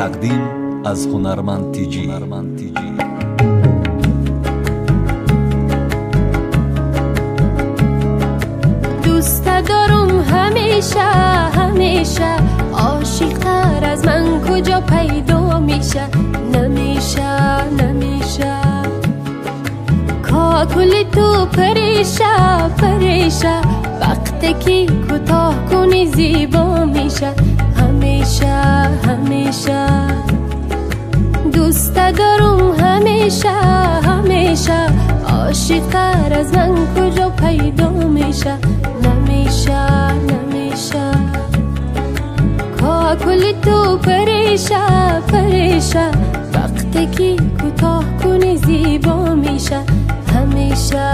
تقدیم از هنرمند تیجی. دوست دارم همیشه عاشق تر از من کجا پیدا میشه. نمیشه کاکل تو پریشه وقتی که کوتاه کنی زیبا میشه. همیشه دوست دارم همیشه عاشق تر از من کجا پیدا میشه. نمیشه کاکل تو پریشه وقتی که کوتاه کنی زیبا میشه. همیشه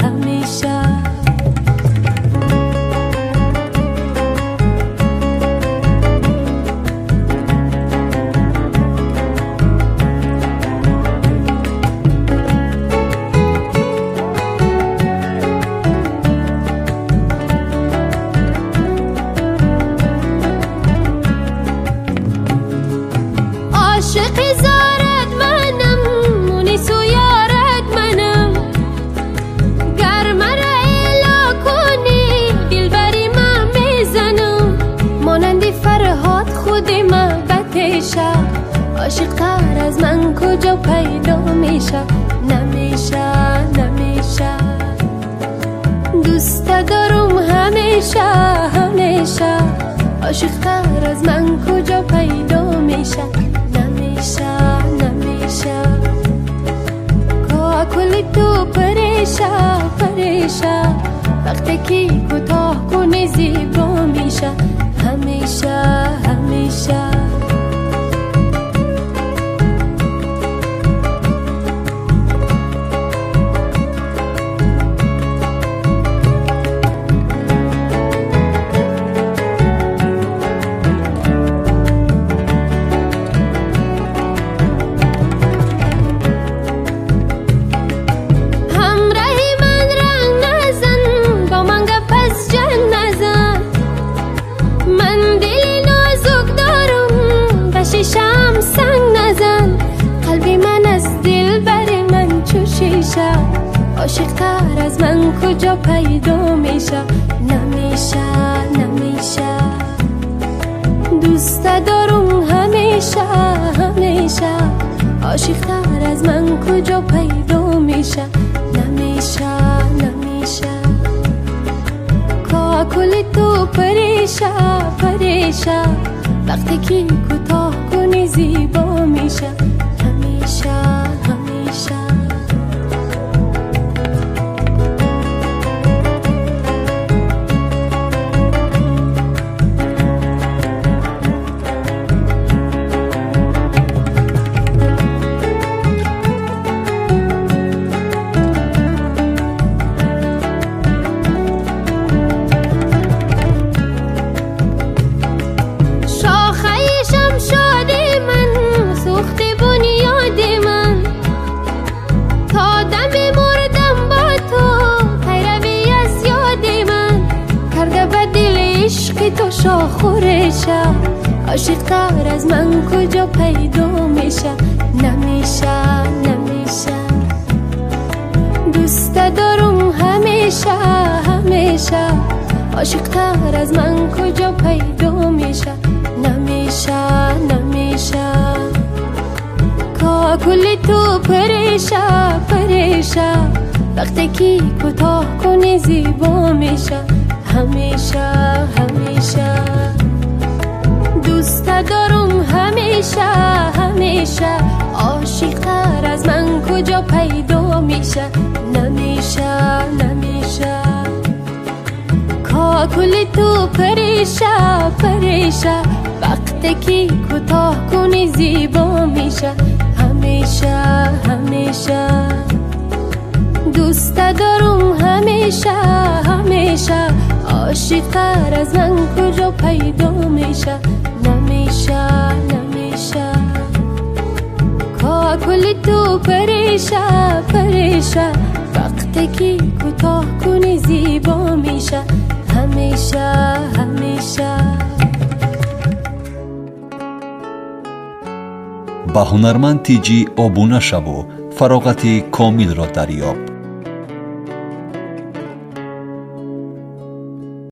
عاشق زارت منم مونس و یارت منم گر مرا الا کنی دلبری من میزنم. مانند فرهاد خود من بتیشه عاشق تر از من کجا پیدا میشه. نمیشه دوست دارم همیشه عاشق تر از من کجا پیدا میشه. نمیشه کاکل تو پریشه وقتی که کوتاه کنی زیبا میشه. همیشه شم سنگ نزن قلبی من از دل بر من چو شیشه. عاشق تر از من کجا پیدا میشه. نمیشه دوست دارم همیشه عاشق تر از من کجا پیدا میشه. نمیشه کاکل تو پریشه وقتی که کوتاه کنی زیبا میشه. همیشه تو شاخورشه عاشق تر از من کجا پیدا میشه. نمیشه دوست دارم همیشه عاشق تر از من کجا پیدا میشه. نمیشه کاکل تو پریشه وقتی که کوتاه کنی زیبا میشه. همیشه دوست دارم همیشه عاشق تر از من کجا پیدا میشه. نمیشه کاکل تو پریشه وقتی که کوتاه کنی زیبا میشه. همیشه دوست دارم همیشه عاشق تر از من کجا پیدا میشه. نمیشه کاکل تو پریشه وقتی که کوتاه کنی زیبا میشه. همیشه ба ҳунарманд TG обуна шаву фароғати комилро дарёб.